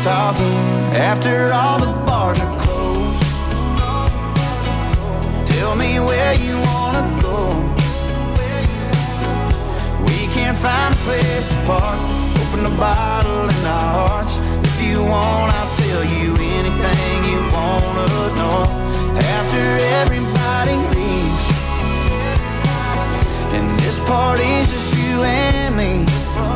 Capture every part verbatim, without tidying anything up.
talking after all the bars are closed. Tell me where you wanna go. We can't find a place to park. Open a bottle in our hearts. If you want, I'll tell you anything you wanna know. After everybody leaves, and this party's just you and me.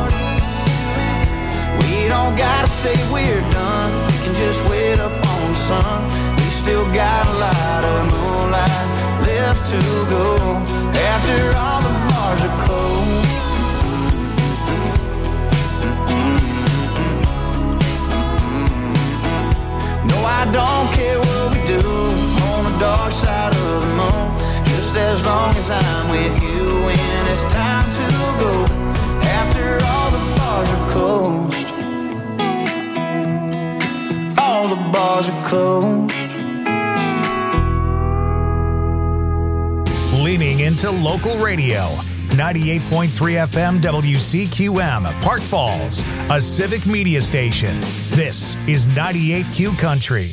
We don't gotta say we're done. We can just wait up on the sun. We still got a lot of moonlight left to go. After all the bars are closed. No, I don't care what we do on the dark side of the moon. Just as long as I'm with you when it's time to go. After all the bars are closed. All the bars are closed. Leaning into local radio. ninety-eight point three F M W C Q M, Park Falls, a civic media station. This is ninety-eight Q Country.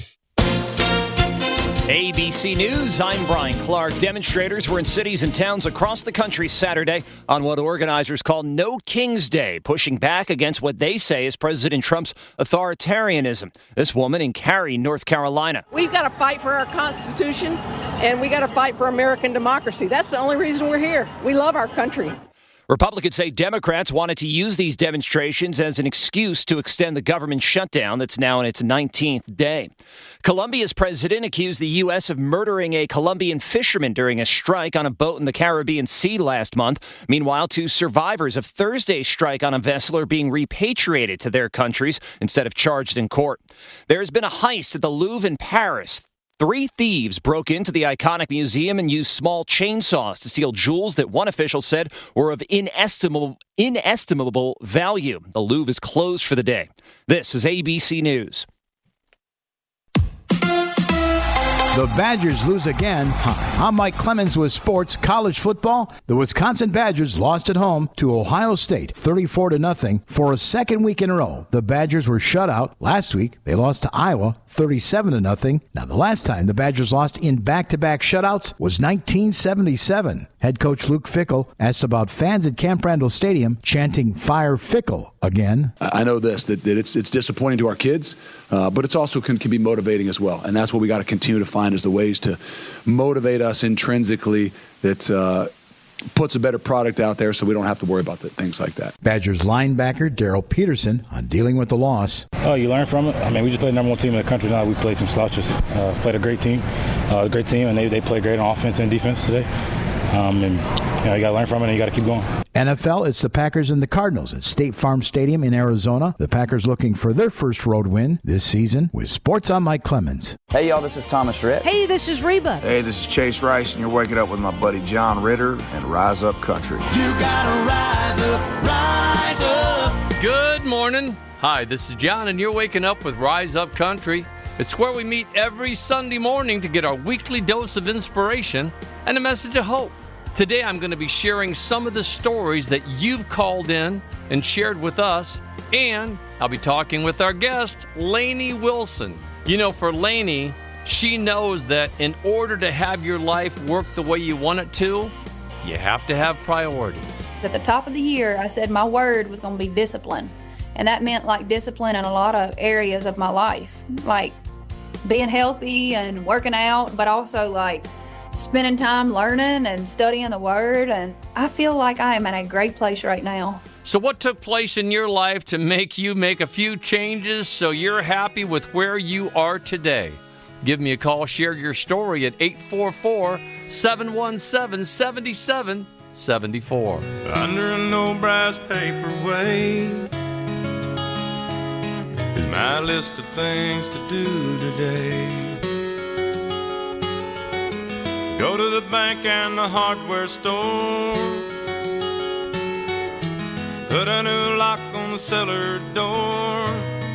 A B C News, I'm Brian Clark. Demonstrators were in cities and towns across the country Saturday on what organizers call No King's Day, pushing back against what they say is President Trump's authoritarianism. This woman in Cary, North Carolina. We've got to fight for our Constitution, and we got to fight for American democracy. That's the only reason we're here. We love our country. Republicans say Democrats wanted to use these demonstrations as an excuse to extend the government shutdown that's now in its nineteenth day. Colombia's president accused the U S of murdering a Colombian fisherman during a strike on a boat in the Caribbean Sea last month. Meanwhile, two survivors of Thursday's strike on a vessel are being repatriated to their countries instead of charged in court. There has been a heist at the Louvre in Paris. Three thieves broke into the iconic museum and used small chainsaws to steal jewels that one official said were of inestimable, inestimable value. The Louvre is closed for the day. This is A B C News. The Badgers lose again. Hi, I'm Mike Clemens with sports. College football. The Wisconsin Badgers lost at home to Ohio State, thirty-four to nothing, for a second week in a row. The Badgers were shut out last week. They lost to Iowa, thirty-seven to nothing. Now, the last time the Badgers lost in back-to-back shutouts was nineteen seventy-seven. Head coach Luke Fickell asked about fans at Camp Randall Stadium chanting "Fire Fickell" again. I know this, that, that it's it's disappointing to our kids, uh, but it's also can, can be motivating as well. And that's what we got to continue to find is the ways to motivate us intrinsically that uh, puts a better product out there so we don't have to worry about the, things like that. Badgers linebacker Daryl Peterson on dealing with the loss. Oh, you learn from it. I mean, we just played the number one team in the country now. We played some slouches. Uh, played a great team, uh, a great team, and they, they played great on offense and defense today. Um, and you know, you got to learn from it, and you got to keep going. N F L, it's the Packers and the Cardinals at State Farm Stadium in Arizona. The Packers looking for their first road win this season. With Sports, I'm Mike Clemens. Hey, y'all, this is Thomas Rhett. Hey, this is Reba. Hey, this is Chase Rice, and you're waking up with my buddy John Ritter and Rise Up Country. You gotta rise up, rise up. Good morning. Hi, this is John, and you're waking up with Rise Up Country. It's where we meet every Sunday morning to get our weekly dose of inspiration and a message of hope. Today, I'm going to be sharing some of the stories that you've called in and shared with us, and I'll be talking with our guest, Lainey Wilson. You know, for Lainey, she knows that in order to have your life work the way you want it to, you have to have priorities. At the top of the year, I said my word was going to be discipline, and that meant like discipline in a lot of areas of my life, like being healthy and working out, but also like spending time learning and studying the Word, and I feel like I am in a great place right now. So what took place in your life to make you make a few changes so you're happy with where you are today? Give me a call, share your story at eight four four, seven one seven, seven seven seven four. Under an old brass paperweight is my list of things to do today. Go to the bank and the hardware store, put a new lock on the cellar door.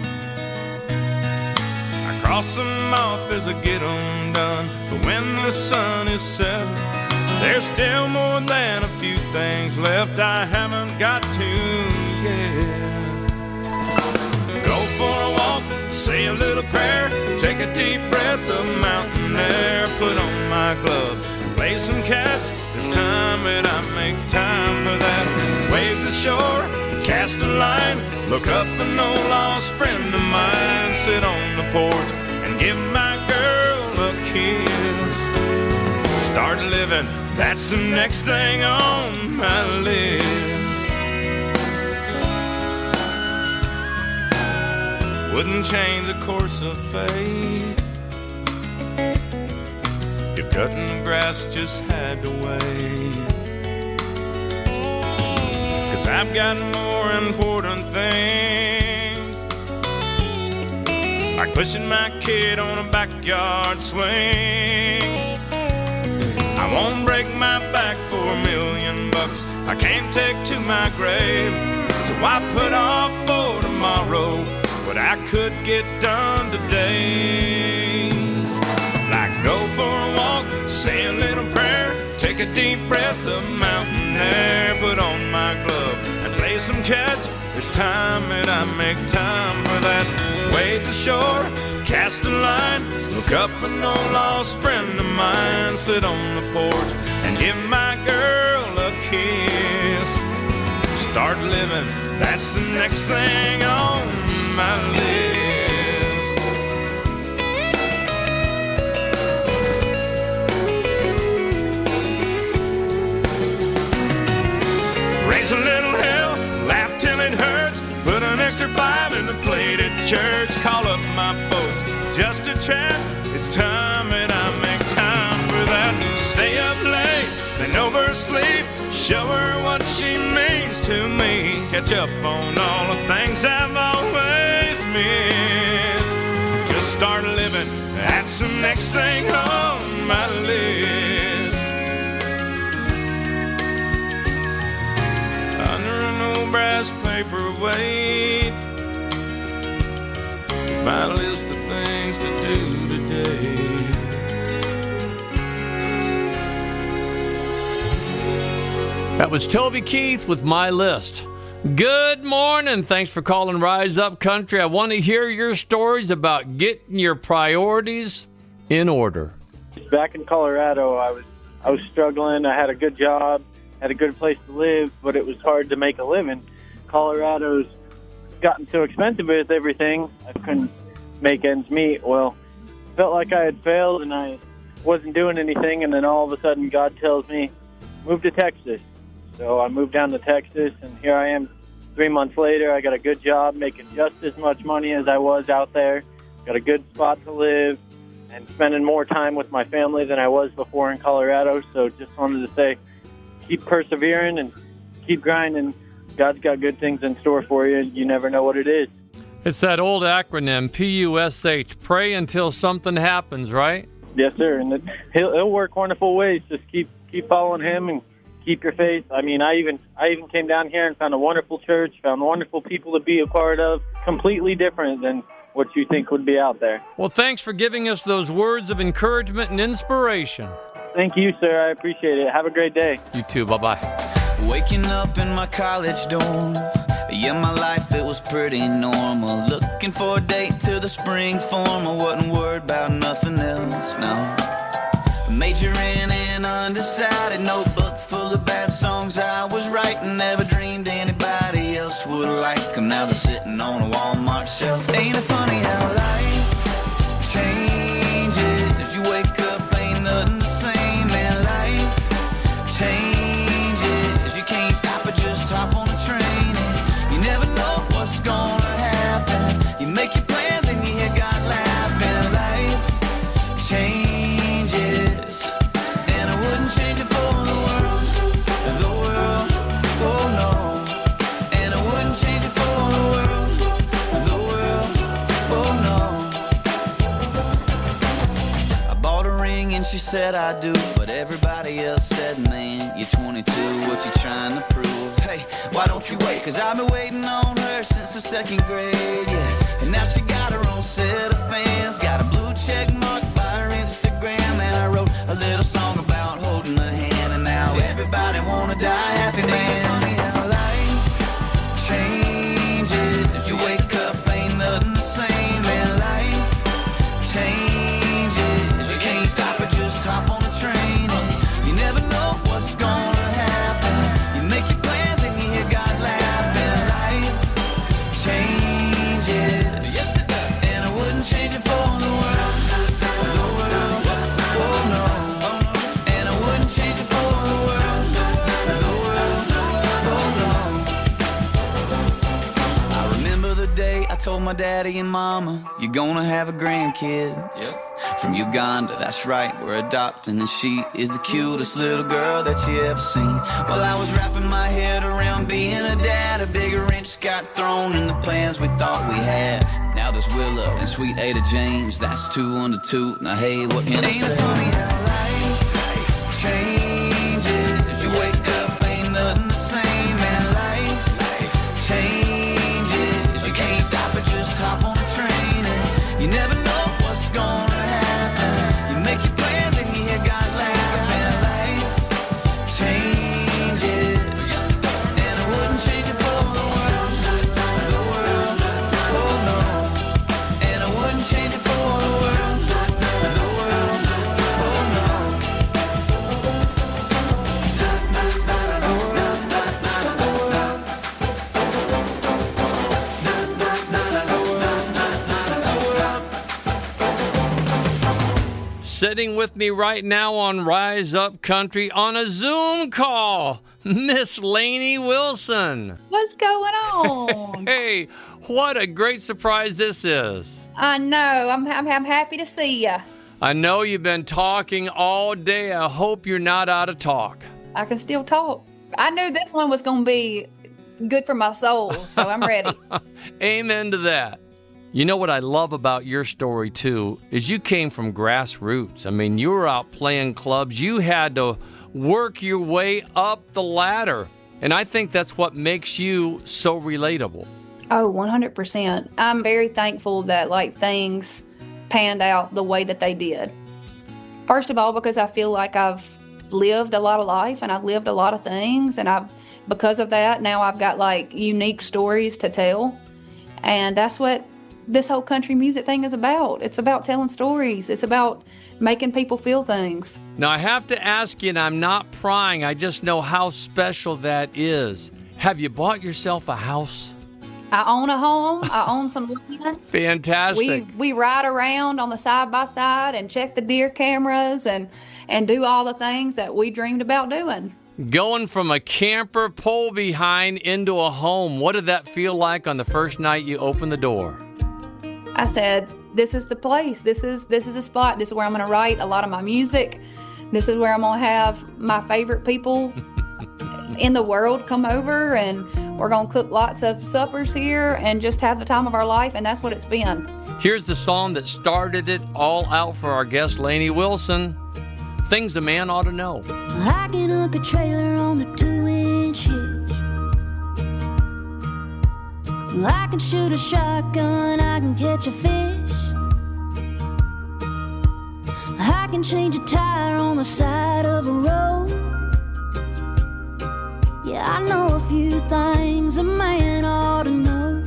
I cross them off as I get them done, but when the sun is set, there's still more than a few things left I haven't got to yet. Go for a walk, say a little prayer, take a deep breath of mountain air, put on my glove, play some cats. It's time that I make time for that. Wave the shore, cast a line, look up an old lost friend of mine, sit on the porch and give my girl a kiss. Start living, that's the next thing on my list. Wouldn't change the course of fate if cutting the grass just had to wait. 'Cause I've got more important things, like pushing my kid on a backyard swing. I won't break my back for a million bucks I can't take to my grave. So I put off for tomorrow what I could get done today. Like go for a walk, say a little prayer, take a deep breath of mountain air, put on my glove and play some catch. It's time that I make time for that. Wade the shore, cast a line, look up an old lost friend of mine, sit on the porch and give my girl a kiss. Start living, that's the next thing on my list. Raise a little hell, laugh till it hurts, put an extra five in the plate at church, call up my folks just to chat. It's time that I make time for that. Stay up late, then oversleep, show her what she means to me, catch up on all the things I've always missed. Just start living, that's the next thing on my list. Under an old brass paperweight, my list of things to do today. That was Toby Keith with My List. Good morning. Thanks for calling Rise Up Country. I want to hear your stories about getting your priorities in order. Back in Colorado, I was I was struggling. I had a good job, had a good place to live, but it was hard to make a living. Colorado's gotten so expensive with everything, I couldn't make ends meet. Well, felt like I had failed and I wasn't doing anything, and then all of a sudden God tells me, move to Texas. So I moved down to Texas, and here I am three months later. I got a good job, making just as much money as I was out there, got a good spot to live, and spending more time with my family than I was before in Colorado. So just wanted to say, keep persevering and keep grinding. God's got good things in store for you. You never know what it is. It's that old acronym, P U S H, pray until something happens, right? Yes, sir. And it, he'll, he'll work wonderful ways. Just keep keep following him and keep your faith. I mean, I even I even came down here and found a wonderful church, found wonderful people to be a part of, completely different than what you think would be out there. Well, thanks for giving us those words of encouragement and inspiration. Thank you, sir. I appreciate it. Have a great day. You too. Bye-bye. Waking up in my college dorm, yeah, my life, it was pretty normal. Looking for a date to the spring form, I wasn't worried about nothing else, no. Majoring in undecided, notebook full of bad songs I was writing. Never dreamed anybody else would like them. Now they're sitting on a Walmart shelf. Ain't it funny how life changes? You wake up, ain't nothing the same, and life changes. You can't stop it, just hop on the train, and you never know what's gonna happen. You make your plans and you hear God laughing. Life changes. She said I do, but everybody else said, man, you're twenty-two, what you trying to prove? Hey, why don't you wait? Cause I've been waiting on her since the second grade, yeah. And now she got her own set of fans, got a blue check mark by her Instagram. And I wrote a little song about holding her hand, and now everybody wanna die happy, man. Funny how life changes. You wake up, ain't nothing the same, and told my daddy and mama, you're gonna have a grandkid. Yep. From Uganda, that's right, we're adopting, and she is the cutest little girl that you ever seen. While I was wrapping my head around being a dad, a bigger wrench got thrown in the plans we thought we had. Now there's Willow and sweet Ada James, that's two under two. Now hey, what can I say? Ain't it funny how life changes? You wake up, ain't nothing the same, and life changes. You can't stop it, just hop on the train, and you never know what's gonna happen. You make your plans and you hear God laugh, and life changes. And I wouldn't change it for the world, the world, oh no. And I wouldn't change it for the world, the world, oh no. Sitting with me right now on Rise Up Country on a Zoom call, Miss Lainey Wilson. What's going on? Hey, what a great surprise this is. I know. I'm, I'm, I'm happy to see you. I know you've been talking all day. I hope you're not out of talk. I can still talk. I knew this one was going to be good for my soul, so I'm ready. Amen to that. You know what I love about your story, too, is you came from grassroots. I mean, you were out playing clubs. You had to work your way up the ladder. And I think that's what makes you so relatable. Oh, one hundred percent. I'm very thankful that, like, things panned out the way that they did. First of all, because I feel like I've lived a lot of life and I've lived a lot of things. And I've, because of that, now I've got, like, unique stories to tell. And that's what this whole country music thing is about. It's about telling stories. It's about making people feel things. Now, I have to ask you, and I'm not prying, I just know how special that is. Have you bought yourself a house? I own a home. I own some land. Fantastic. We we ride around on the side-by-side and check the deer cameras and, and do all the things that we dreamed about doing. Going from a camper pull behind into a home, what did that feel like on the first night you opened the door? I said, this is the place. This is this is a spot. This is where I'm going to write a lot of my music. This is where I'm going to have my favorite people in the world come over, and we're going to cook lots of suppers here and just have the time of our life, and that's what it's been. Hit's the song that started it all out for our guest, Lainey Wilson. Things a man ought to know. I can hook a trailer on the two-inch hitch. I can shoot a shotgun, I can catch a fish. I can change a tire on the side of a road. Yeah, I know a few things a man ought to know.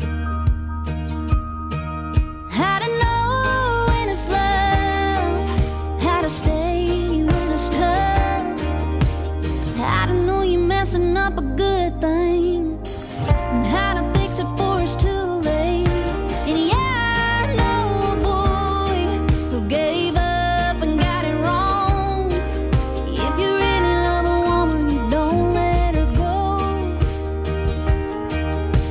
How to know when it's love, how to stay when it's tough, how to know you're messing up a good thing, and how to fix it before it's too late. And yeah, I know a boy who gave up and got it wrong. If you really love a woman, you don't let her go.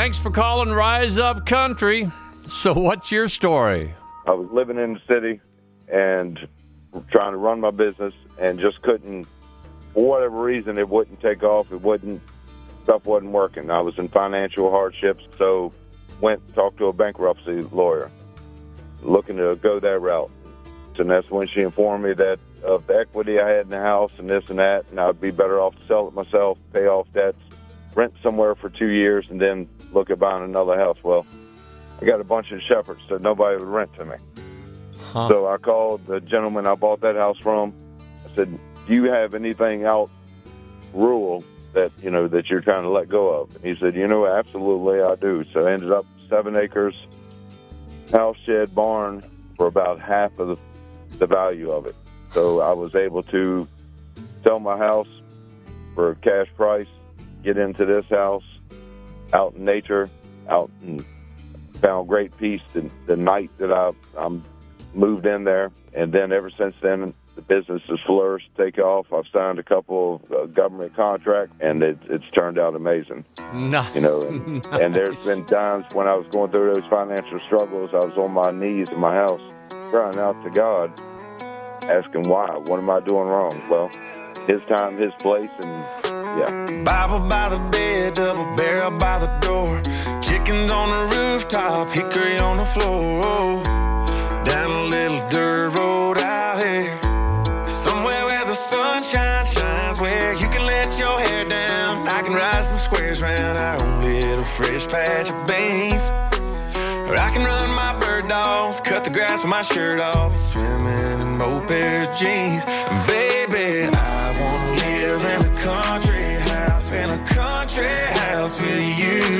Thanks for calling Rise Up Country. So what's your story? I was living in the city and trying to run my business and just couldn't, for whatever reason, it wouldn't take off. It wouldn't, stuff wasn't working. I was in financial hardships, so went and talked to a bankruptcy lawyer looking to go that route. And that's when she informed me that of the equity I had in the house and this and that, and I'd be better off to sell it myself, pay off debts, rent somewhere for two years, and then look at buying another house. Well, I got a bunch of shepherds that nobody would rent to me. Huh. So I called the gentleman I bought that house from. I said, do you have anything out rural that, you know, that you're trying to let go of? And he said, you know, absolutely I do. So I ended up seven acres, house, shed, barn for about half of the, the value of it. So I was able to sell my house for a cash price, get into this house, out in nature, out and found great peace the, the night that I I'm moved in there. And then ever since then, the business has flourished, take off. I've signed a couple of uh, government contracts, and it, it's turned out amazing. Nice. You know, and, nice. and there's been times when I was going through those financial struggles, I was on my knees in my house, crying out to God, asking why, what am I doing wrong? Well, his time, his place, and yeah. Bible by the bed, double barrel by the door. Chickens on the rooftop, hickory on the floor. Down a little dirt road out here, somewhere where the sunshine shines, where you can let your hair down. I can ride some squares round our own little fresh patch of beans. Or I can run my bird dogs, cut the grass with my shirt off, swimming in old pair of jeans. And baby, I wanna live in a country house, in a country house with you.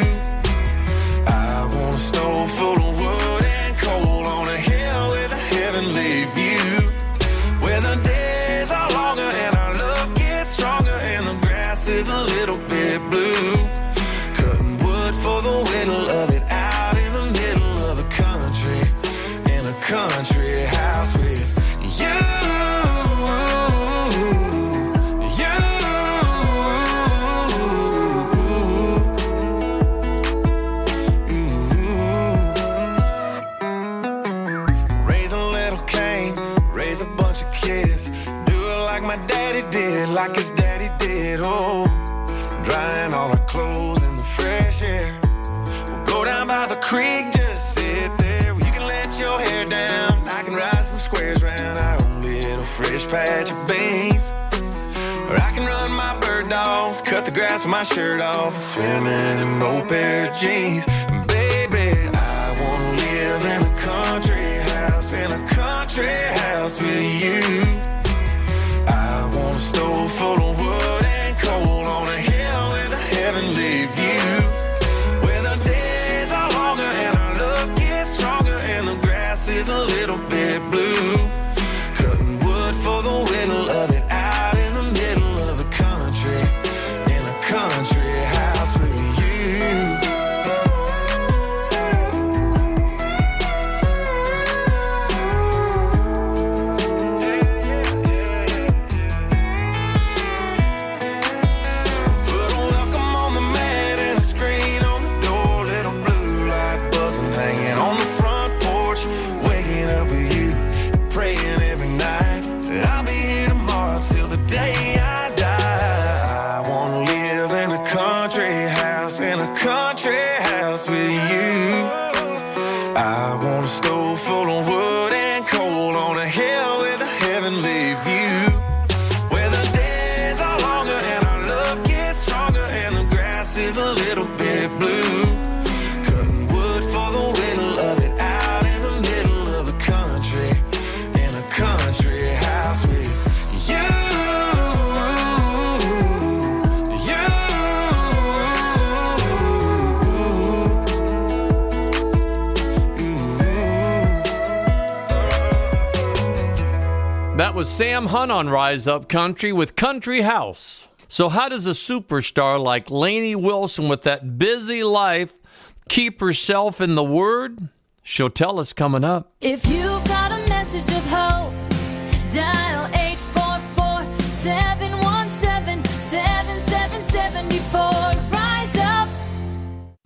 I want a stove full of wood and coal on a hill with a heavenly view, where the days are longer and our love gets stronger and the grass is a little bit blue. Cutting wood for the whittle of it out in the middle of the country, in a country house with you. Did like his daddy did, oh, drying all our clothes in the fresh air. We'll go down by the creek, just sit there. You can let your hair down, I can ride some squares round our own little fresh patch of beans. Or I can run my bird dogs, cut the grass with my shirt off, swimming in old pair of jeans. And baby, I wanna live in a country house, in a country house with you. I want a stove full of wood and coal on a hill with a heavenly view, where the days are longer and our love gets stronger and the grass is a little bit blue. Cutting wood for the whittle of it out in the middle of the country, in a country house with you. That was Sam Hunt on Rise Up Country with Country House. So how does a superstar like Lainey Wilson with that busy life keep herself in the Word? She'll tell us coming up. If you've got a message of hope, dial eight four four, seven one seven, seven seven seven four. Rise up.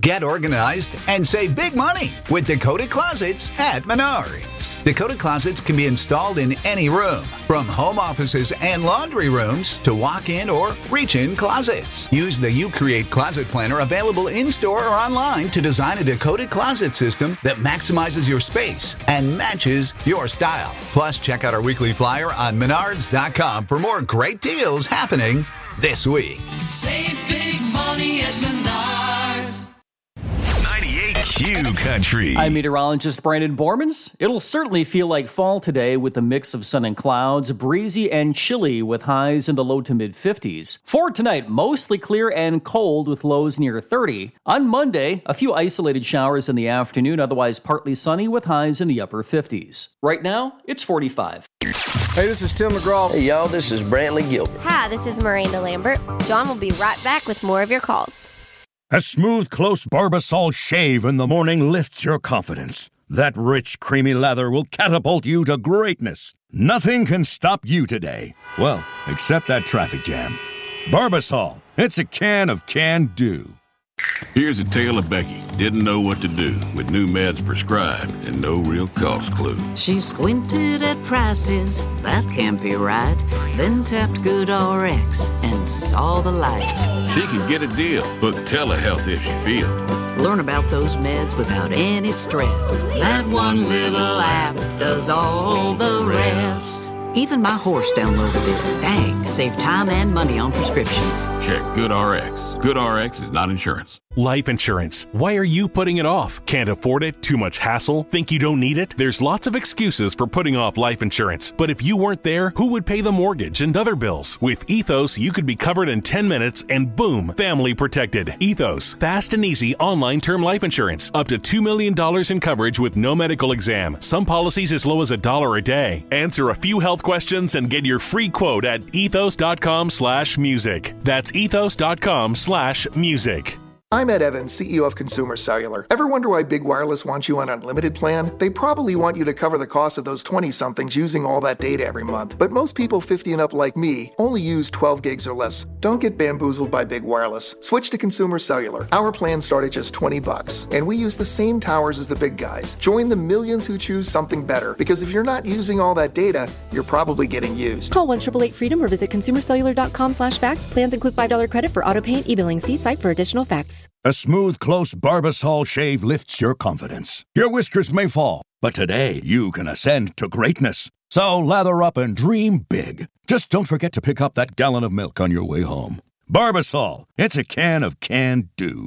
Get organized and save big money with Dakota Closets at Menards. Dakota Closets can be installed in any room, from home offices and laundry rooms to walk-in or reach-in closets. Use the UCreate Closet Planner available in-store or online to design a Dakota Closet system that maximizes your space and matches your style. Plus, check out our weekly flyer on menards dot com for more great deals happening this week. Save big money at Menards. ninety-eight Q Country. I'm meteorologist Brandon Bormans. It'll certainly feel like fall today with a mix of sun and clouds, breezy and chilly with highs in the low to mid fifties. For tonight, mostly clear and cold with lows near thirty. On Monday, a few isolated showers in the afternoon, otherwise partly sunny with highs in the upper fifties. Right now, it's forty-five. Hey, this is Tim McGraw. Hey, y'all, this is Brantley Gilbert. Hi, this is Miranda Lambert. John will be right back with more of your calls. A smooth, close Barbasol shave in the morning lifts your confidence. That rich, creamy lather will catapult you to greatness. Nothing can stop you today. Well, except that traffic jam. Barbasol, it's a can of can-do. Here's a tale of Becky. Didn't know what to do with new meds prescribed and no real cost clue. She squinted at prices, that can't be right. Then tapped GoodRx and saw the light. She could get a deal. Book telehealth if she feel. Learn about those meds without any stress. That one little app does all the rest. Even my horse downloaded it. Dang, save time and money on prescriptions. Check GoodRx. GoodRx is not insurance. Life insurance. Why are you putting it off? Can't afford it? Too much hassle? Think you don't need it? There's lots of excuses for putting off life insurance. But if you weren't there, who would pay the mortgage and other bills? With Ethos, you could be covered in ten minutes and boom, family protected. Ethos. Fast and easy online term life insurance. Up to two million dollars in coverage with no medical exam. Some policies as low as a dollar a day. Answer a few health questions and get your free quote at ethos.com slash music. That's ethos.com slash music. I'm Ed Evans, C E O of Consumer Cellular. Ever wonder why Big Wireless wants you on an unlimited plan? They probably want you to cover the cost of those twenty-somethings using all that data every month. But most people fifty and up like me only use twelve gigs or less. Don't get bamboozled by Big Wireless. Switch to Consumer Cellular. Our plans start at just twenty bucks, and we use the same towers as the big guys. Join the millions who choose something better, because if you're not using all that data, you're probably getting used. Call one eight eight eight freedom or visit consumer cellular dot com slash facts. Plans include five dollars credit for auto pay and e-billing. See site for additional facts. A smooth, close Barbasol shave lifts your confidence. Your whiskers may fall, but today you can ascend to greatness. So lather up and dream big. Just don't forget to pick up that gallon of milk on your way home. Barbasol, it's a can of can-do.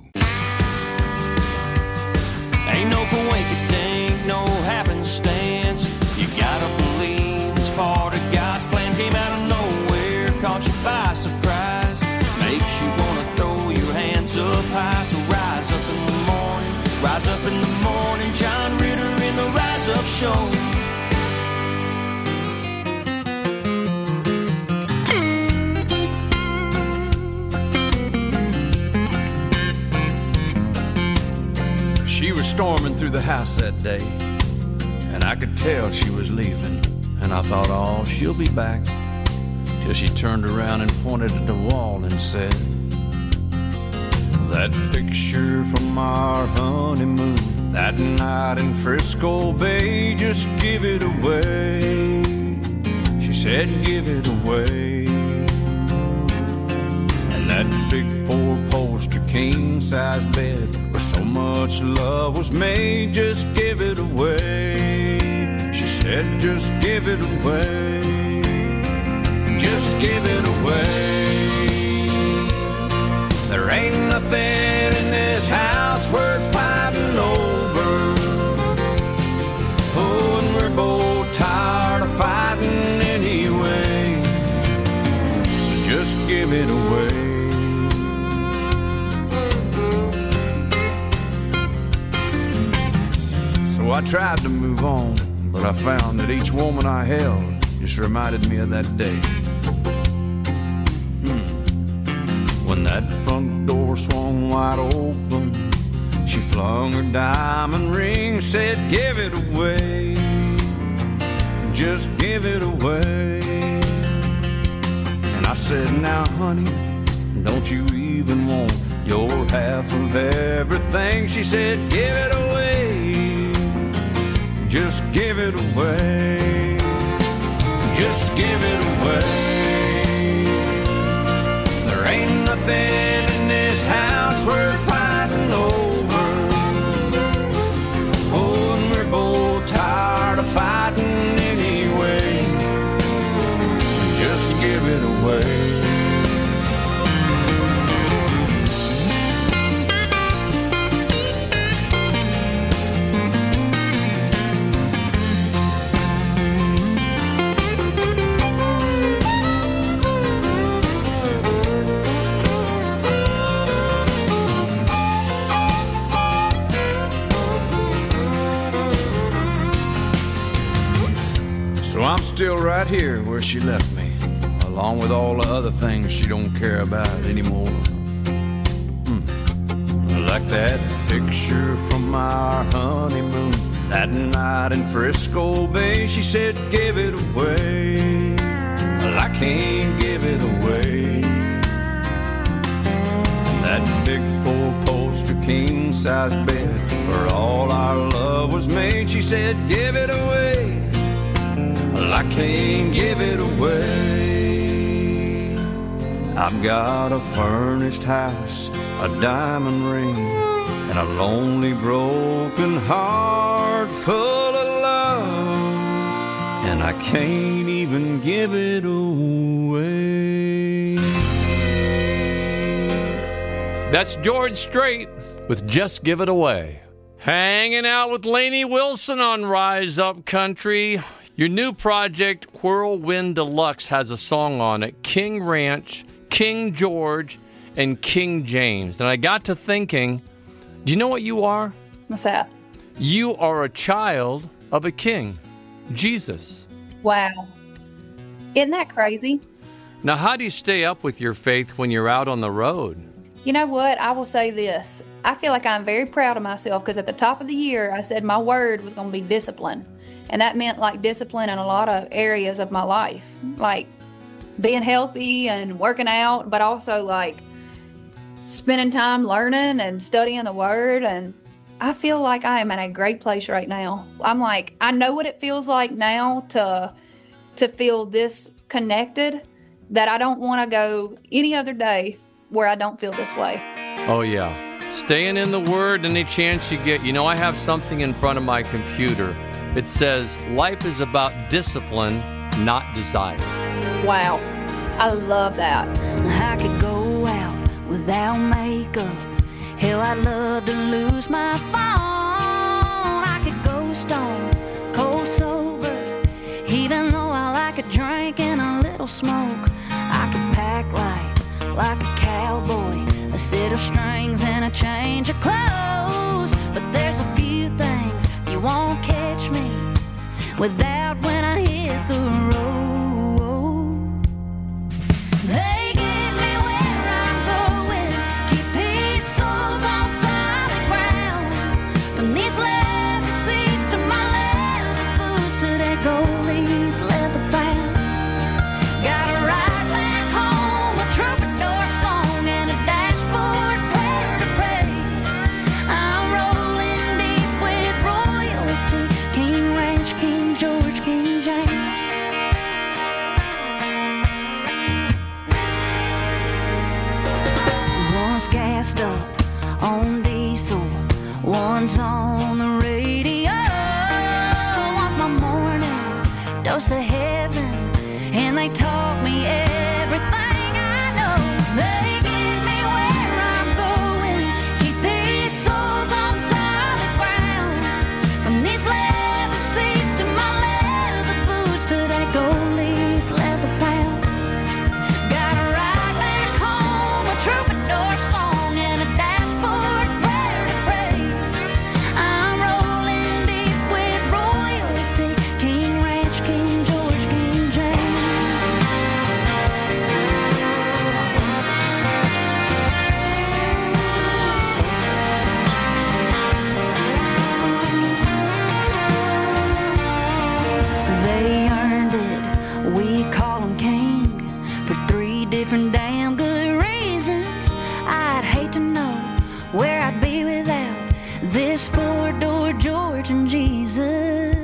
Ain't no coincidence, no happenstance. You gotta believe it's part of God's plan. Came out of nowhere, caught you by surprise. Makes you wanna throw your hands up high. So rise up in the morning, rise up in the morning. John Ritter in the Rise Up Show. She was storming through the house that day, and I could tell she was leaving. And I thought, oh, she'll be back. Till she turned around and pointed at the wall and said, that picture from our honeymoon, that night in Frisco Bay, just give it away. She said, give it away. And that big four-poster king-size bed where so much love was made, just give it away. She said, just give it away. Just give it away. There ain't nothing in this house worth fighting over. Oh, and we're both tired of fighting anyway. So just give it away. So I tried to move on, but I found that each woman I held just reminded me of that day. When that front door swung wide open, she flung her diamond ring, said, give it away, just give it away. And I said, now honey, don't you even want your half of everything. She said, give it away, just give it away, just give it away. There ain't nothing in this house worth fighting over. Oh, and we're both tired of fighting anyway. Just give it away. So I'm still right here where she left me, along with all the other things she don't care about anymore. Hmm. Like that picture from our honeymoon, that night in Frisco Bay. She said, give it away. Well, I can't give it away. That big four-poster king-size bed where all our love was made. She said, give it away. Well, I can't give it away. I've got a furnished house, a diamond ring, and a lonely broken heart full of love, and I can't even give it away. That's George Strait with Just Give It Away. Hanging out with Lainey Wilson on Rise Up Country. Your new project, Whirlwind Deluxe, has a song on it, King Ranch, King George, and King James. And I got to thinking, do you know what you are? What's that? You are a child of a king, Jesus. Wow. Isn't that crazy? Now, how do you stay up with your faith when you're out on the road? You know what? I will say this. I feel like I'm very proud of myself because at the top of the year, I said my word was going to be discipline. And that meant like discipline in a lot of areas of my life, like being healthy and working out, but also like spending time learning and studying the word. And I feel like I am in a great place right now. I'm like, I know what it feels like now to, to feel this connected, that I don't want to go any other day where I don't feel this way. Oh, yeah. Staying in the Word any chance you get. You know, I have something in front of my computer. It says, life is about discipline, not desire. Wow. I love that. I could go out without makeup. Hell, I'd love to lose my phone. I could go stone, cold sober. Even though I like a drink and a little smoke. I could pack light like a cowboy, a set of strings and a change of clothes. But there's a few things you won't catch me without when I hit the road. They get me where I'm going, keep these souls on solid ground. From these leather seats to my leather boots to that gold leaf leather bound. Gotta ride back home, a troubadour song and a dashboard prayer to pray. I'm rolling deep with royalty, King Ranch, King George, King James. One's gassed up on diesel, one's on the radio. One's my morning dose of heaven, and they taught me everything I know. They get me where I'm going, keep these souls on solid ground. From these leather seats to my leather boots to that gold leaf leather bound. Gotta ride back home, a troubadour song and a dashboard prayer to pray. I'm rolling deep with royalty, King Ranch, King George, King James. this four-door George and Jesus.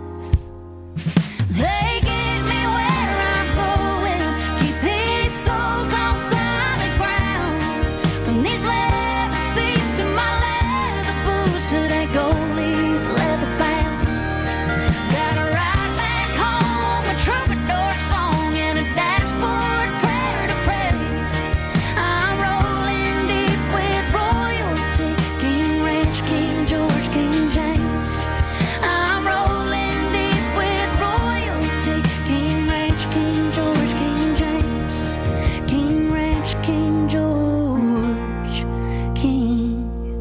They get me where I'm going, keep these souls on solid ground. From these leather seats to my leather boots to that gold leaf leather bound. Gotta ride back home, a troubadour song and a dashboard prayer to pray. I'm rolling deep with royalty, King Ranch, King George, King James. I'm rolling deep with royalty, King Ranch, King George, King James. King Ranch, King George, King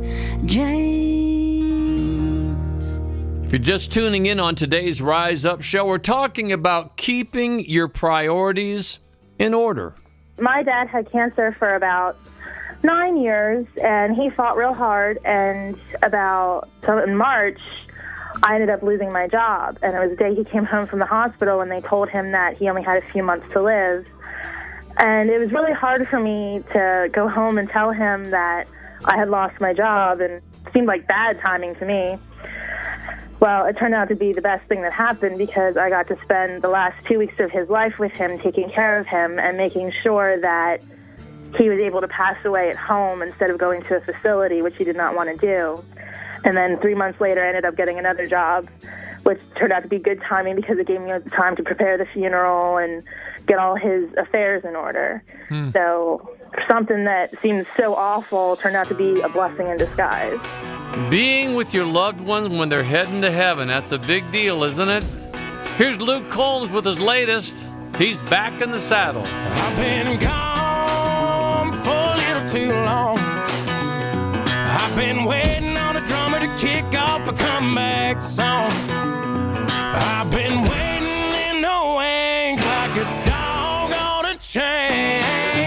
James. If you're just tuning in on today's Rise Up show, we're talking about keeping your priorities in order. My dad had cancer for about nine years, and he fought real hard, and about, so in March, I ended up losing my job, and it was the day he came home from the hospital, and they told him that he only had a few months to live. And it was really hard for me to go home and tell him that I had lost my job, and it seemed like bad timing to me. Well, it turned out to be the best thing that happened because I got to spend the last two weeks of his life with him, taking care of him and making sure that he was able to pass away at home instead of going to a facility, which he did not want to do. And then three months later, I ended up getting another job, which turned out to be good timing because it gave me time to prepare the funeral and get all his affairs in order. Hmm. So something that seemed so awful turned out to be a blessing in disguise. Being with your loved ones when they're heading to heaven, that's a big deal, isn't it? Here's Luke Combs with his latest. He's back in the saddle. I've been gone for a little too long. I've been waiting on a drummer to kick off a comeback song. I've been waiting in the wings like a dog on a chain.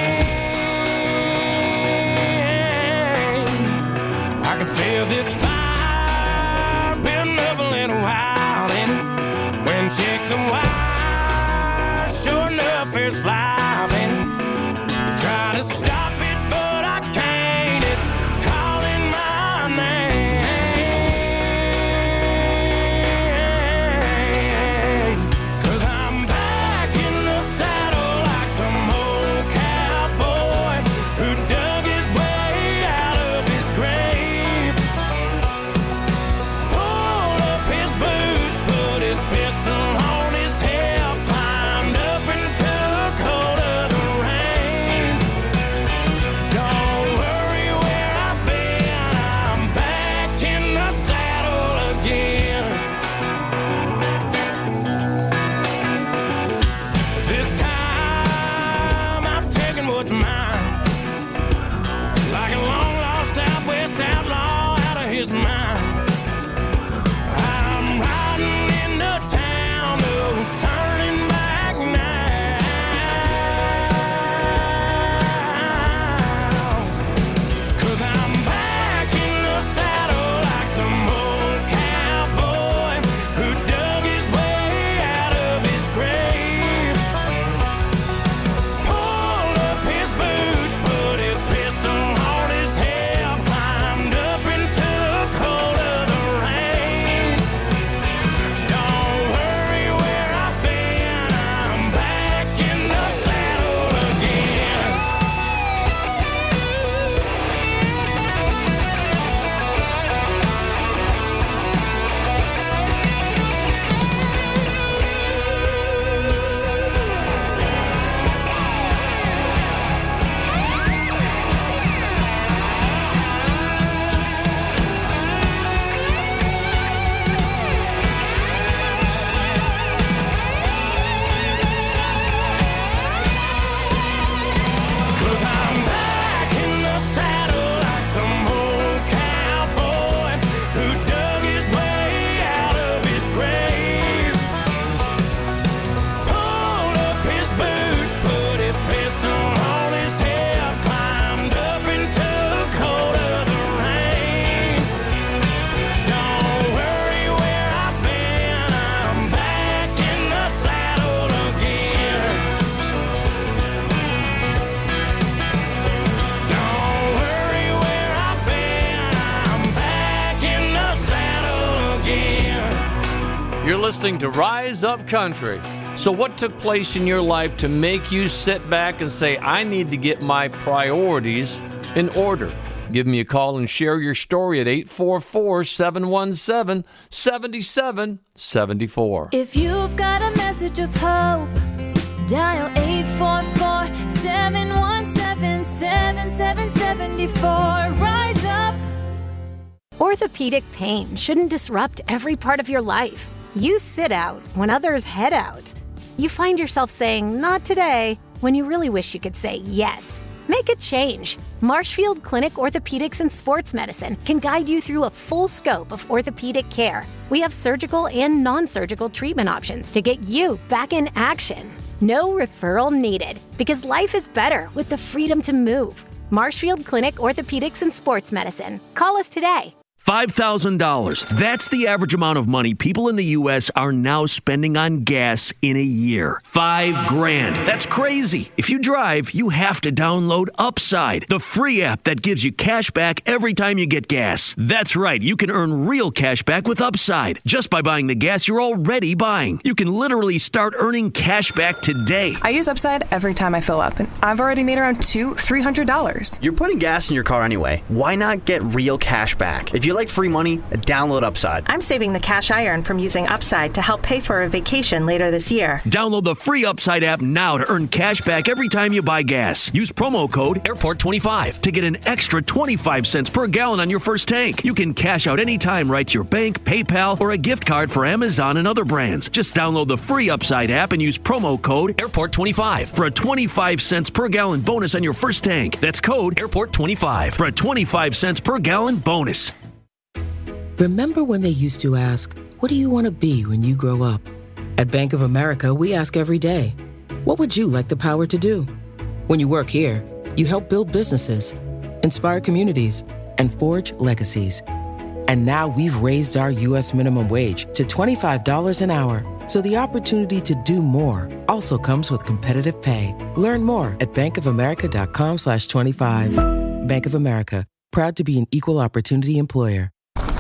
I can feel this fire building up a little while, and when check the wire, sure enough it's live, and try to stop it but I can't. It's calling my name, 'cause I'm back in the saddle like some old cowboy who dug his way out of his grave. Pulled up his boots, put his pistol on his hip, climbed up and took hold of the reins. You're listening to Rise Up Country. So what took place in your life to make you sit back and say, I need to get my priorities in order? Give me a call and share your story at eight four four, seven one seven, seven seven seven four. If you've got a message of hope, dial eight four four, seven one seven, seven seven seven four. Rise up. Orthopedic pain shouldn't disrupt every part of your life. You sit out when others head out. You find yourself saying, not today, when you really wish you could say yes. Make a change. Marshfield Clinic Orthopedics and Sports Medicine can guide you through a full scope of orthopedic care. We have surgical and non-surgical treatment options to get you back in action. No referral needed, because life is better with the freedom to move. Marshfield Clinic Orthopedics and Sports Medicine. Call us today. five thousand dollars. That's the average amount of money people in the U S are now spending on gas in a year. Five grand. That's crazy. If you drive, you have to download Upside, the free app that gives you cash back every time you get gas. That's right. You can earn real cash back with Upside just by buying the gas you're already buying. You can literally start earning cash back today. I use Upside every time I fill up, and I've already made around two, three hundred dollars. You're putting gas in your car anyway. Why not get real cash back? If you like free money, download Upside. I'm saving the cash I earn from using Upside to help pay for a vacation later this year. Download the free Upside app now to earn cash back every time you buy gas. Use promo code airport twenty-five to get an extra twenty-five cents per gallon on your first tank. You can cash out anytime right to your bank, PayPal, or a gift card for Amazon and other brands. Just download the free Upside app and use promo code airport twenty-five for a twenty-five cents per gallon bonus on your first tank. That's code airport twenty-five for a twenty-five cents per gallon bonus. Remember when they used to ask, what do you want to be when you grow up? At Bank of America, we ask every day, what would you like the power to do? When you work here, you help build businesses, inspire communities, and forge legacies. And now we've raised our U S minimum wage to twenty-five dollars an hour. So the opportunity to do more also comes with competitive pay. Learn more at bankofamerica.com slash 25. Bank of America, proud to be an equal opportunity employer.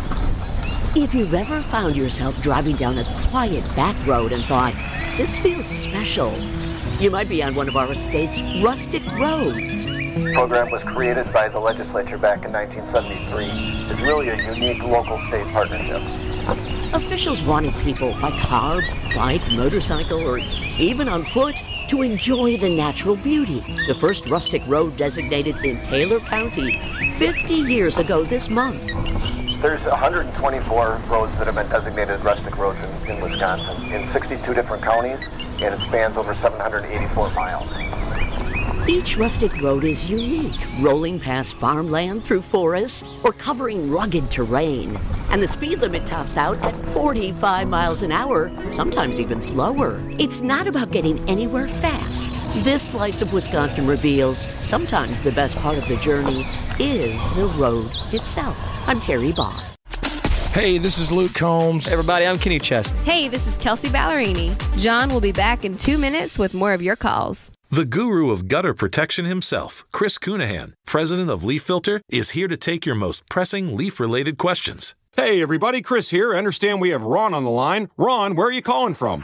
If you've ever found yourself driving down a quiet back road and thought, this feels special, you might be on one of our state's rustic roads. The program was created by the legislature back in nineteen seventy-three. It's really a unique local-state partnership. Officials wanted people by car, bike, motorcycle, or even on foot to enjoy the natural beauty. The first rustic road designated in Taylor County fifty years ago this month. There's one hundred twenty-four roads that have been designated rustic roads in, in Wisconsin in sixty-two different counties, and it spans over seven hundred eighty-four miles. Each rustic road is unique, rolling past farmland through forests or covering rugged terrain. And the speed limit tops out at forty-five miles an hour, sometimes even slower. It's not about getting anywhere fast. This slice of Wisconsin reveals sometimes the best part of the journey is the road itself. I'm Terry Barr. Hey, this is Luke Combs. Hey, everybody, I'm Kenny Chesney. Hey, this is Kelsey Ballerini. John will be back in two minutes with more of your calls. The guru of gutter protection himself, Chris Cunahan, president of Leaf Filter, is here to take your most pressing leaf-related questions. Hey, everybody, Chris here. I understand we have Ron on the line. Ron, where are you calling from?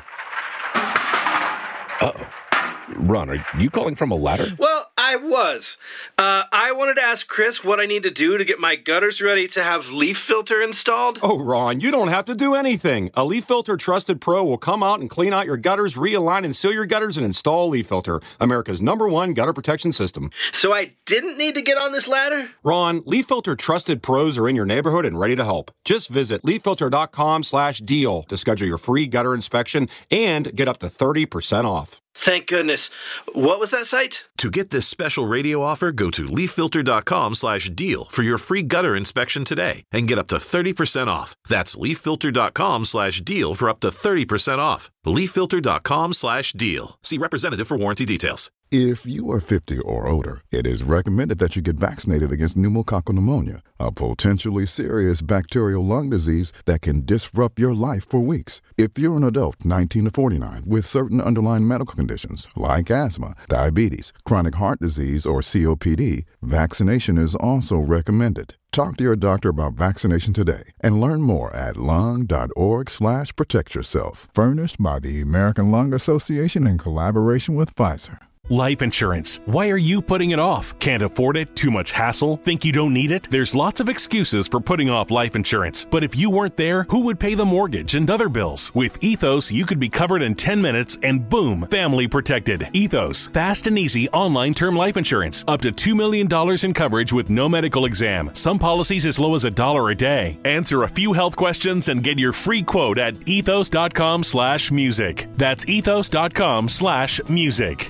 Uh-oh. Ron, are you calling from a ladder? Well, I was. Uh, I wanted to ask Chris what I need to do to get my gutters ready to have Leaf Filter installed. Oh, Ron, you don't have to do anything. A Leaf Filter Trusted Pro will come out and clean out your gutters, realign and seal your gutters, and install Leaf Filter, America's number one gutter protection system. So I didn't need to get on this ladder? Ron, Leaf Filter Trusted Pros are in your neighborhood and ready to help. Just visit leaffilter.com slash deal to schedule your free gutter inspection and get up to thirty percent off. Thank goodness. What was that site? To get this special radio offer, go to leaffilter.com slash deal for your free gutter inspection today and get up to thirty percent off. That's leaffilter.com slash deal for up to thirty percent off. leaffilter.com slash deal. See representative for warranty details. If you are fifty or older, it is recommended that you get vaccinated against pneumococcal pneumonia, a potentially serious bacterial lung disease that can disrupt your life for weeks. If you're an adult nineteen to forty-nine with certain underlying medical conditions like asthma, diabetes, chronic heart disease, or C O P D, vaccination is also recommended. Talk to your doctor about vaccination today and learn more at lung.org slash protect yourself. Furnished by the American Lung Association in collaboration with Pfizer. Life insurance. Why are you putting it off? Can't afford it? Too much hassle? Think you don't need it? There's lots of excuses for putting off life insurance. But if you weren't there, who would pay the mortgage and other bills? With Ethos, you could be covered in ten minutes and boom, family protected. Ethos, fast and easy online term life insurance. Up to two million dollars in coverage with no medical exam. Some policies as low as a dollar a day. Answer a few health questions and get your free quote at ethos.com slash music. That's ethos.com slash music.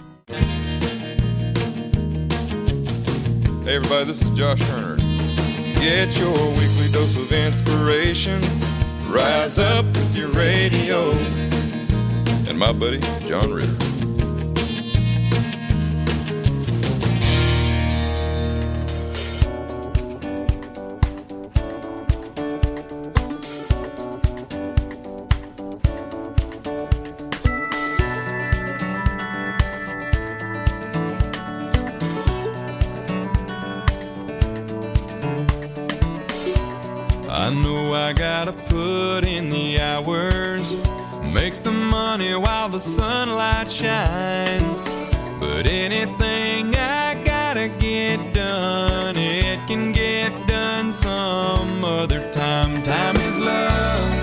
Hey everybody, this is Josh Turner. Get your weekly dose of inspiration. Rise up with your radio. And my buddy, John Ritter. I know I gotta put in the hours, make the money while the sunlight shines. But anything I gotta get done, it can get done some other time. Time is love.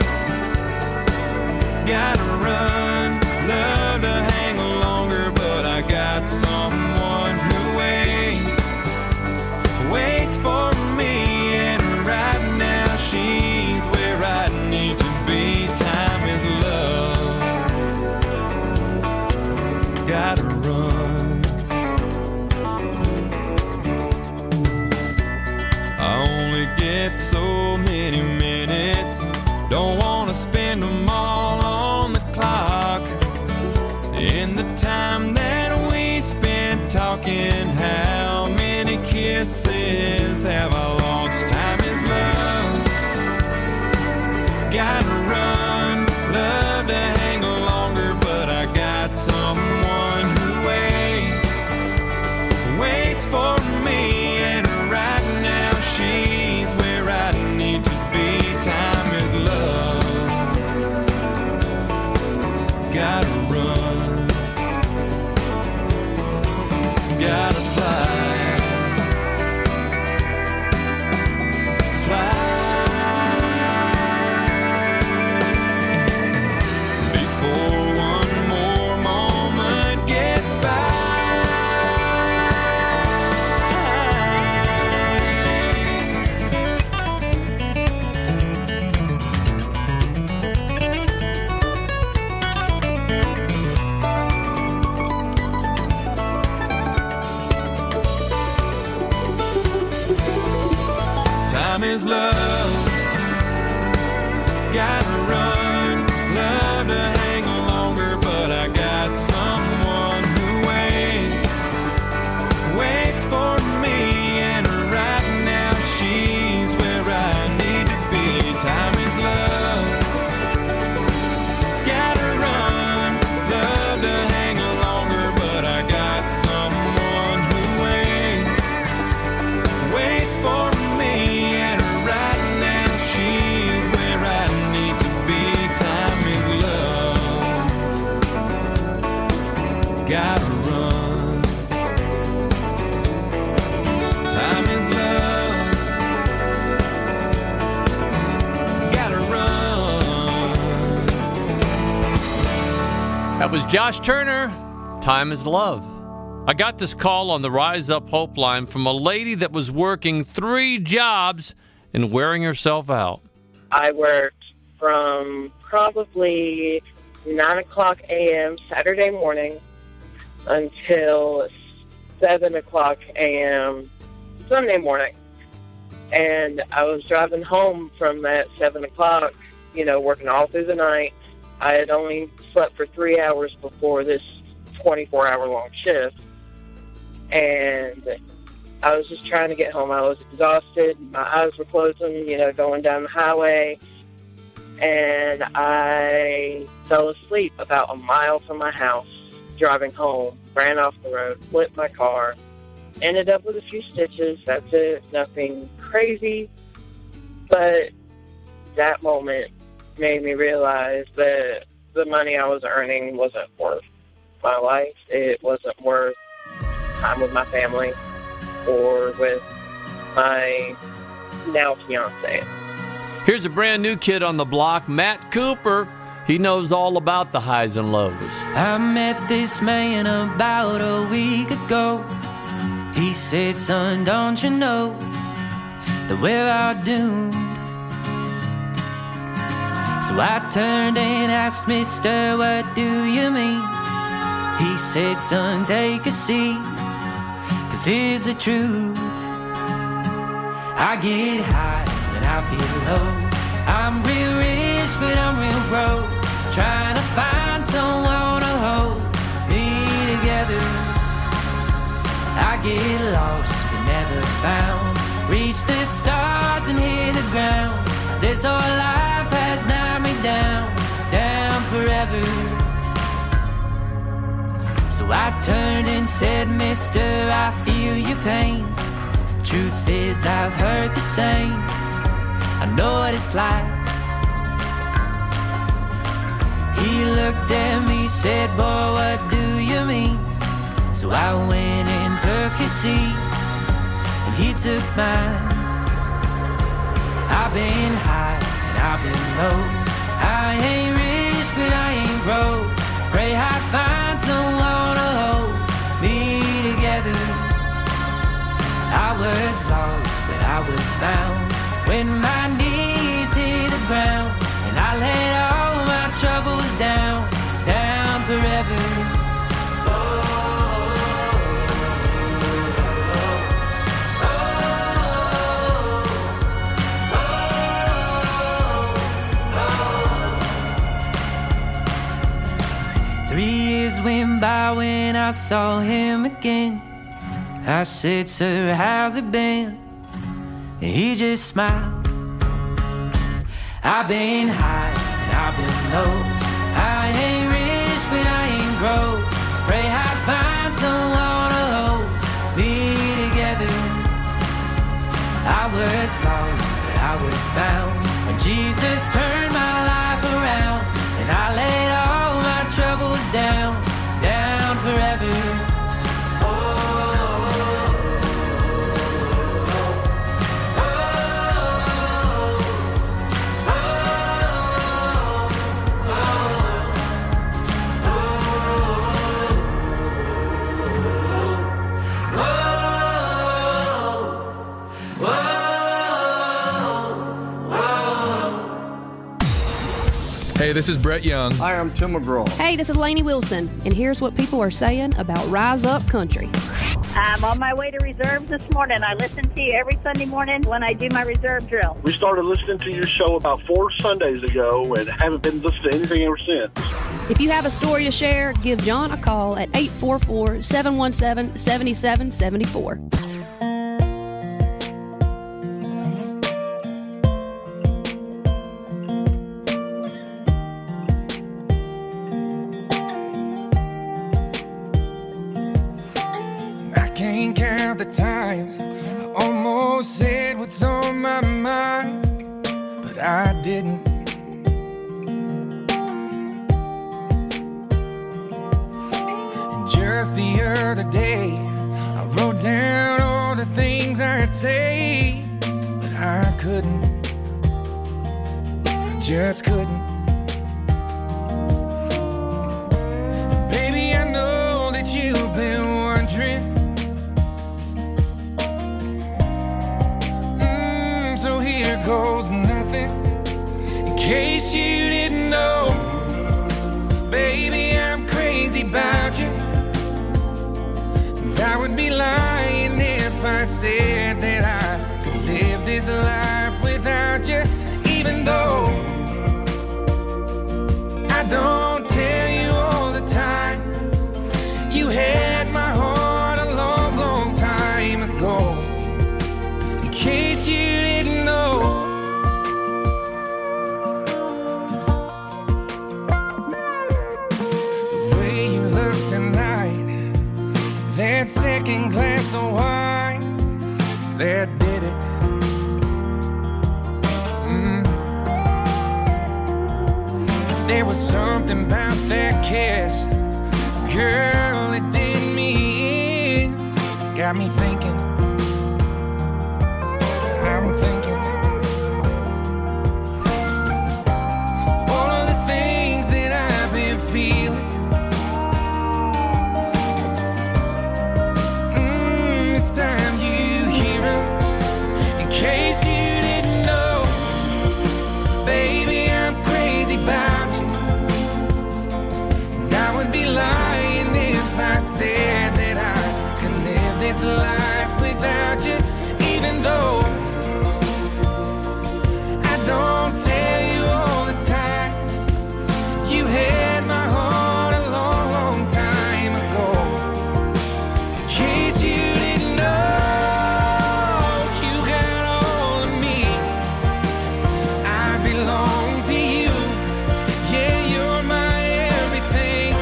Gotta run, love to hang longer, but I got someone who waits, waits for me. She's where I need to be. Time is love. Gotta run. I only get so many minutes. Don't wanna spend them all on the clock. In the time that we spent talking, how many kisses have I lost? Time is love. Gotta run, love to hang longer, but I got someone who waits, waits for me, and right now she's where I need to be. Time is love. Gotta run, gotta fly, fly. Time is love. Gotta run, love to hang longer, but I got someone who waits, waits for me, and right now she's where I need to be. Time is love. Gotta run, love to hang longer, but I got someone who waits, waits for me. Gotta run. Time is love. Gotta run. That was Josh Turner. Time is love. I got this call on the Rise Up Hope line from a lady that was working three jobs and wearing herself out. I worked from probably nine o'clock a.m. Saturday morning until seven o'clock a.m. Sunday morning. And I was driving home from that seven o'clock, you know, working all through the night. I had only slept for three hours before this twenty-four hour long shift. and I was just trying to get home. I was exhausted. My eyes were closing, you know, going down the highway. And I fell asleep about a mile from my house, driving home, ran off the road, flipped my car, ended up with a few stitches. That's it. Nothing crazy. But that moment made me realize that the money I was earning wasn't worth my life. It wasn't worth time with my family or with my now fiance. Here's a brand new kid on the block, Matt Cooper. He knows all about the highs and lows. I met this man about a week ago. He said, son, don't you know that we're all doomed? So I turned and asked, mister, what do you mean? He said, son, take a seat, 'cause here's the truth. I get high when I feel low. I'm real rich, but I'm real broke. Trying to find someone to hold me together. I get lost, but never found. Reach the stars and hit the ground. This whole life has knocked me down, down forever. So I turned and said, mister, I feel your pain. Truth is, I've heard the same. I know what it's like. He looked at me, said, boy, what do you mean? So I went and took his seat, and he took mine. I've been high and I've been low. I ain't rich, but I ain't broke. Pray I'd find someone to hold me together. I was lost, but I was found when my knees hit the ground, and I laid all my troubles down, down forever. Three years went by when I saw him again. I said, sir, how's it been? And he just smiled. I've been high and I've been low. I ain't rich, but I ain't broke. Pray I'd find someone to hold me together. I was lost, but I was found when Jesus turned my life around, and I laid all my troubles down, down forever. Hey, this is Brett Young. Hi, I'm Tim McGraw. Hey, this is Lainey Wilson, and here's what people are saying about Rise Up Country. I'm on my way to reserve this morning. I listen to you every Sunday morning when I do my reserve drill. We started listening to your show about four Sundays ago and haven't been listening to anything ever since. If you have a story to share, give John a call at eight four four, seven one seven, seven seven seven four. Can't count the times I almost said what's on my mind, but I didn't. And just the other day I wrote down all the things I'd say, but I couldn't. I just couldn't. And baby, I know that you've been wondering. So here goes nothing, in case you didn't know. Baby, I'm crazy about you, and I would be lying if I said that I could live this life without you. Even though I don't tell you all the time, you had my heart a long, long second glass of wine that did it. Mm. There was something about that kiss, girl, it did me in. Got me thinking, I'm thinking all of the things that I've been feeling. Mm, it's time you hear them. In case you didn't know, baby, I'm crazy about you. And I would be lying if I said that I could live this life without you, even though I don't tell you all the time. You had my heart a long, long time ago. In case you didn't know, you got all of me. I belong to you. Yeah, you're my everything.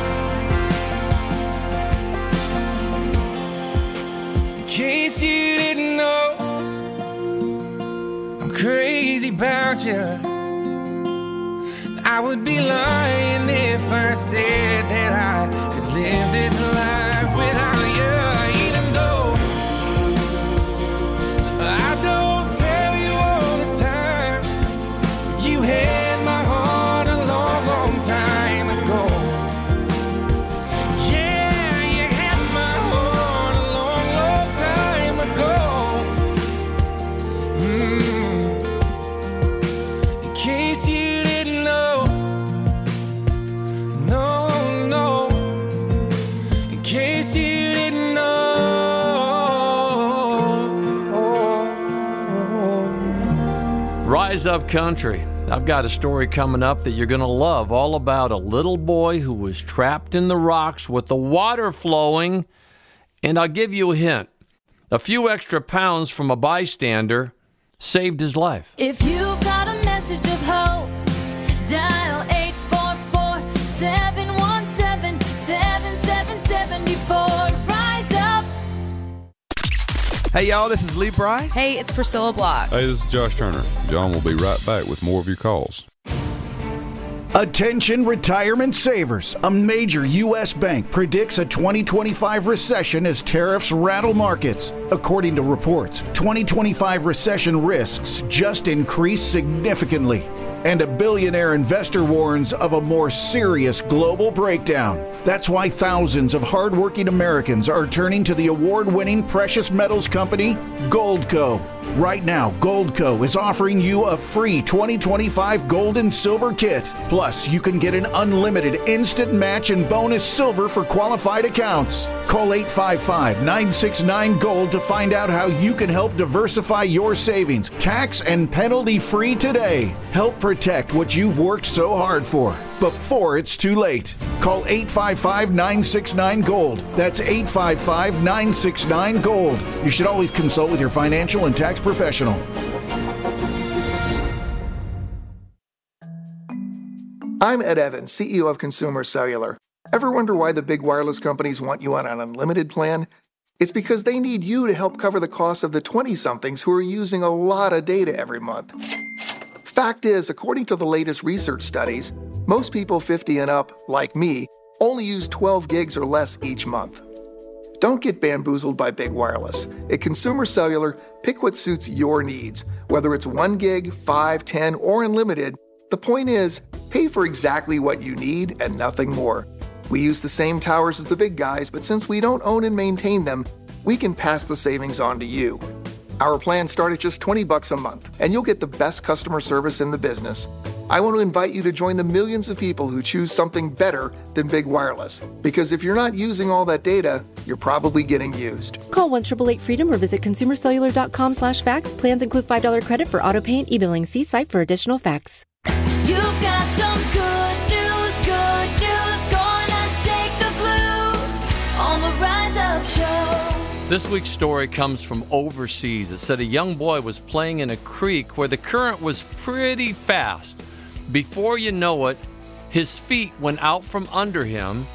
In case you didn't know, I'm crazy about you. I would be lying if I said that I could live this life without you, even though I don't tell you all the time. You had my heart a long, long time ago. Yeah, you had my heart a long, long time ago. Mm. In case you didn't know, no, no. In case you didn't know. Rise Up Country. I've got a story coming up that you're going to love, all about a little boy who was trapped in the rocks with the water flowing. And I'll give you a hint. A few extra pounds from a bystander saved his life. If you've got a message of hope, dial eight four four, seven one seven, seven seven seven four. Rise up. Hey, y'all, this is Lee Bryce. Hey, it's Priscilla Block. Hey, this is Josh Turner. John will be right back with more of your calls. Attention retirement savers. A major U S bank predicts a twenty twenty-five recession as tariffs rattle markets. According to reports, twenty twenty-five recession risks just increased significantly. And a billionaire investor warns of a more serious global breakdown. That's why thousands of hardworking Americans are turning to the award-winning precious metals company, Goldco. Right now, Goldco is offering you a free twenty twenty-five gold and silver kit. Plus, you can get an unlimited instant match and bonus silver for qualified accounts. Call eight five five, nine six nine, GOLD to find out how you can help diversify your savings, tax and penalty free today. Help protect what you've worked so hard for before it's too late. Call eight five five, nine six nine, GOLD. That's eight five five, nine six nine, GOLD. You should always consult with your financial and tax professional. I'm Ed Evans, C E O of Consumer Cellular. Ever wonder why the big wireless companies want you on an unlimited plan? It's because they need you to help cover the cost of the twenty-somethings who are using a lot of data every month. Fact is, according to the latest research studies, most people fifty and up, like me, only use twelve gigs or less each month. Don't get bamboozled by big wireless. At Consumer Cellular, pick what suits your needs. Whether it's one gig, five, ten, or unlimited, the point is, pay for exactly what you need and nothing more. We use the same towers as the big guys, but since we don't own and maintain them, we can pass the savings on to you. Our plans start at just twenty bucks a month, and you'll get the best customer service in the business. I want to invite you to join the millions of people who choose something better than big wireless. Because if you're not using all that data, you're probably getting used. Call one eight eight eight freedom or visit consumercellular.com slash fax. Plans include five dollars credit for auto pay and e-billing. See site for additional facts. You've got some good news, good news, gonna shake the blues on the Rise Up Show. This week's story comes from overseas. It said a young boy was playing in a creek where the current was pretty fast. Before you know it, his feet went out from under him.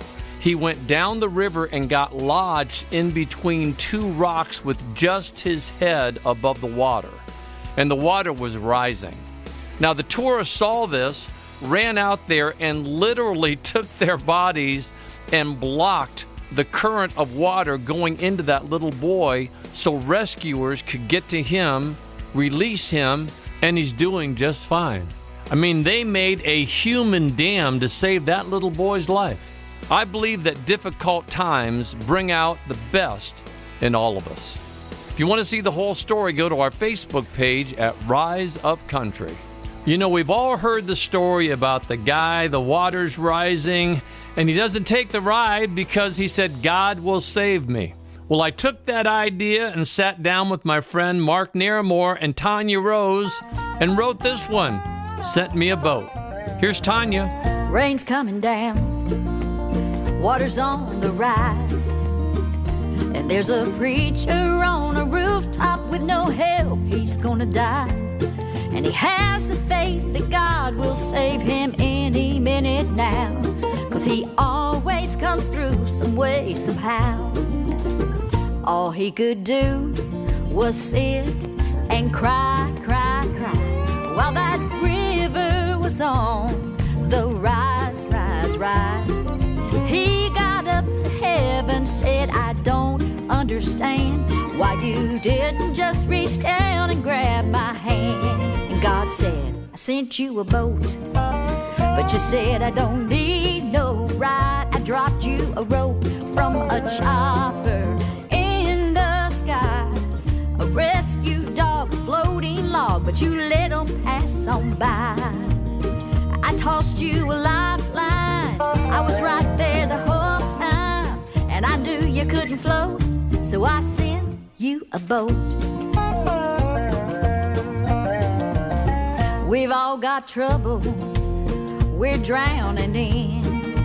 he went down the river and got lodged in between two rocks with just his head above the water. And the water was rising. Now, the tourists saw this, ran out there, and literally took their bodies and blocked the current of water going into that little boy so rescuers could get to him, release him, and he's doing just fine. I mean, they made a human dam to save that little boy's life. I believe that difficult times bring out the best in all of us. If you want to see the whole story, go to our Facebook page at Rise Up Country. You know, we've all heard the story about the guy, the water's rising, and he doesn't take the ride because he said, God will save me. Well, I took that idea and sat down with my friend Mark Naramore and Tanya Rose and wrote this one, Sent Me a Boat. Here's Tanya. Rain's coming down, water's on the rise, and there's a preacher on a rooftop with no help, he's gonna die. And he has the faith that God will save him any minute now, 'cause he always comes through some way, somehow. All he could do was sit and cry, cry, cry, while that river was on the rise, rise, rise. He got up to heaven, said, I don't understand why you didn't just reach down and grab my hand. And God said, I sent you a boat, but you said I don't need no ride. I dropped you a rope from a chopper in the sky, a rescue dog, a floating log, but you let them pass on by. I tossed you a lifeline, I was right there the whole time, and I knew you couldn't float, so I sent you a boat. We've all got troubles we're drowning in.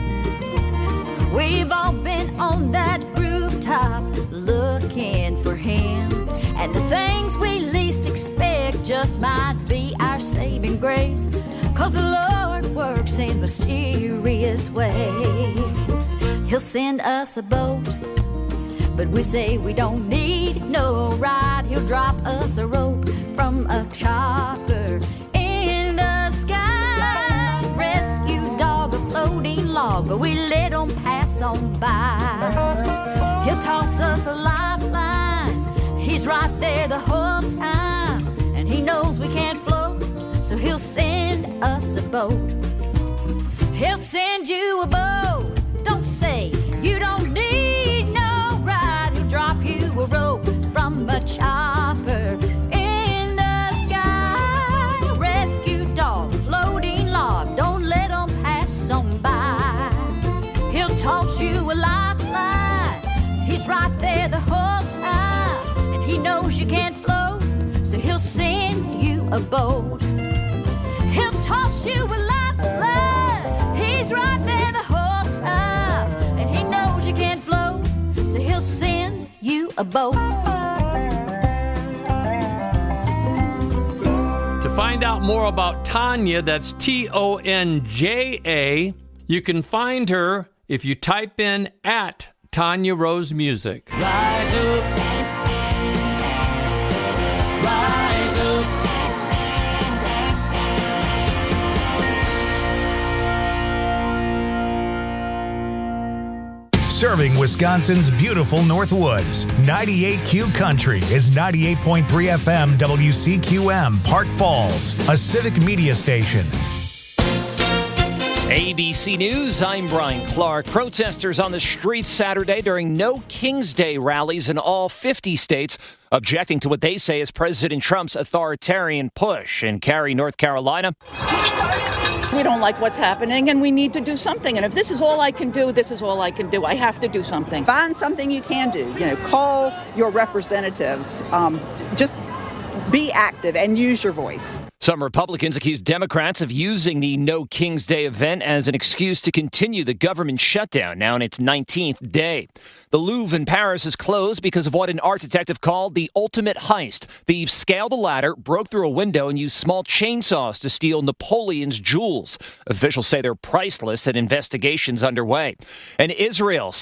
We've all been on that rooftop looking for him, and the things we least expect just might be our saving grace, 'cause the Lord works in mysterious ways. He'll send us a boat, but we say we don't need no ride. He'll drop us a rope from a chopper in the sky, rescue dog, a floating log, but we let him pass on by. He'll toss us a lifeline, he's right there the whole time, and he knows we can't float, so he'll send us a boat. He'll send you a boat. Don't say you don't need no ride. He'll drop you a rope from a chopper in the sky, rescue dog, floating log, don't let him pass on by. He'll toss you a lifeline, he's right there the whole time, and he knows you can't float, so he'll send you a boat. He'll toss you a lifeline, he's right there the whole time, and he knows you can't float, so he'll send you a boat. To find out more about Tanya, that's T O N J A, you can find her if you type in at Tanya Rose Music. Rise up, rise up. Serving Wisconsin's beautiful Northwoods. ninety-eight Q Country is ninety-eight point three F M W C Q M, Park Falls, a civic media station. A B C News, I'm Brian Clark. Protesters on the streets Saturday during No King's Day rallies in all fifty states, objecting to what they say is President Trump's authoritarian push. In Cary, North Carolina, we don't like what's happening, and we need to do something. And if this is all I can do, this is all I can do. I have to do something. Find something you can do. You know, call your representatives. Um, just Be active and use your voice. Some Republicans accuse Democrats of using the No King's Day event as an excuse to continue the government shutdown, now in its nineteenth day. The Louvre in Paris is closed because of what an art detective called the ultimate heist. Thieves scaled a ladder, broke through a window, and used small chainsaws to steal Napoleon's jewels. Officials say they're priceless and investigations underway. And Israel